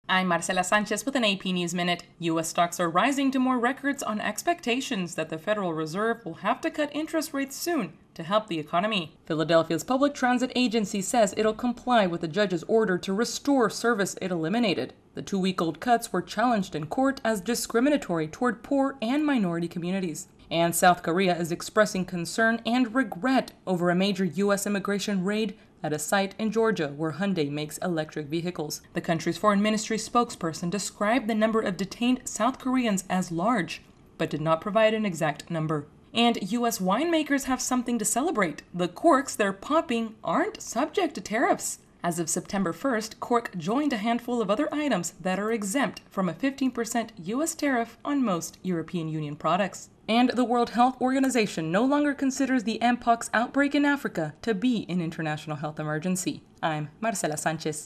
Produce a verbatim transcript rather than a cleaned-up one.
I'm Marcela Sanchez with an A P News Minute. U S stocks are rising to more records on expectations that the Federal Reserve will have to cut interest rates soon to help the economy. Philadelphia's Public Transit Agency says it'll comply with the judge's order to restore service it eliminated. The two-week-old cuts were challenged in court as discriminatory toward poor and minority communities. And South Korea is expressing concern and regret over a major U S immigration raid at a site in Georgia where Hyundai makes electric vehicles. The country's foreign ministry spokesperson described the number of detained South Koreans as large, but did not provide an exact number. And U S winemakers have something to celebrate. The corks they're popping aren't subject to tariffs. As of September first, cork joined a handful of other items that are exempt from a fifteen percent U S tariff on most European Union products. And the World Health Organization no longer considers the Mpox outbreak in Africa to be an international health emergency. I'm Marcela Sanchez.